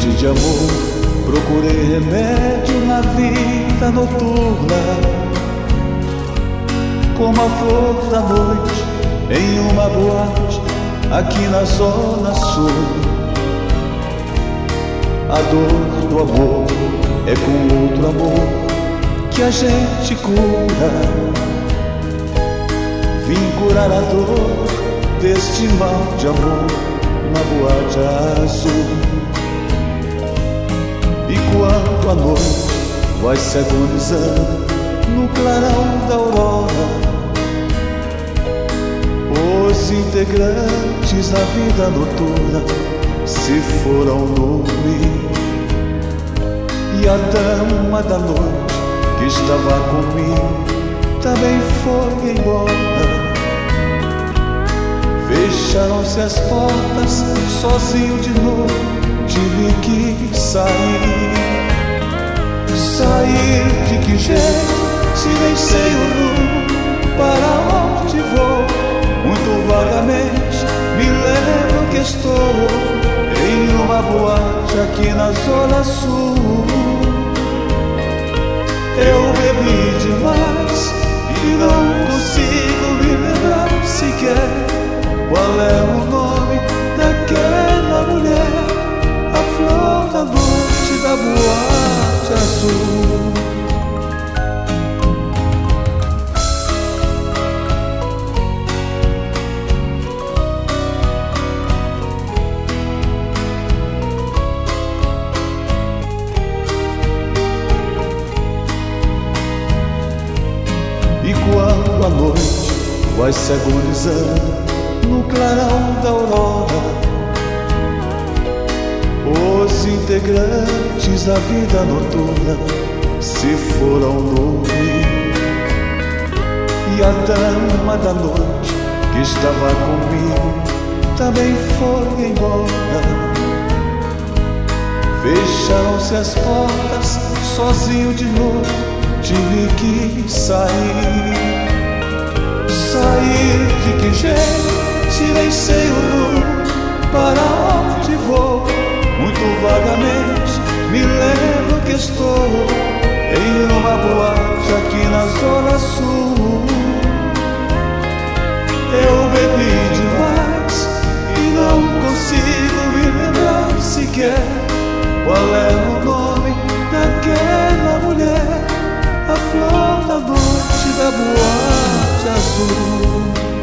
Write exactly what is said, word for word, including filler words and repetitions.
noite de amor, procurei remédio na vida noturna, como a flor da noite em uma boate aqui na zona sul. A dor do amor é com outro amor que a gente cura. Vim curar a dor deste mal de amor na boate azul. E quando a noite vai se agonizando no clarão da aurora, os integrantes da vida noturna se foram dormir. E a dama da noite que estava comigo também foi embora. Fecharam-se as portas, sozinho de novo tive que sair. Sair de que jeito, se nem sei o rumo, para onde vou? Muito vagamente me lembro que estou em uma boate aqui na zona sul. Eu bebi demais e não consigo me lembrar sequer qual é o nome daquela mulher, a flor da noite da boate azul. E quando a noite vai se agonizando no clarão da aurora, os integrantes da vida noturna se foram dormir. E a dama da noite que estava comigo também foi embora. Fecharam-se as portas, sozinho de novo tive que sair. Sair de que jeito, se nem sei o rumo, para onde vou? Muito vagamente me lembro que estou em uma boate aqui na zona sul. Eu bebi demais e não consigo me lembrar sequer qual é o nome daquela mulher, a flor da noite da boate azul.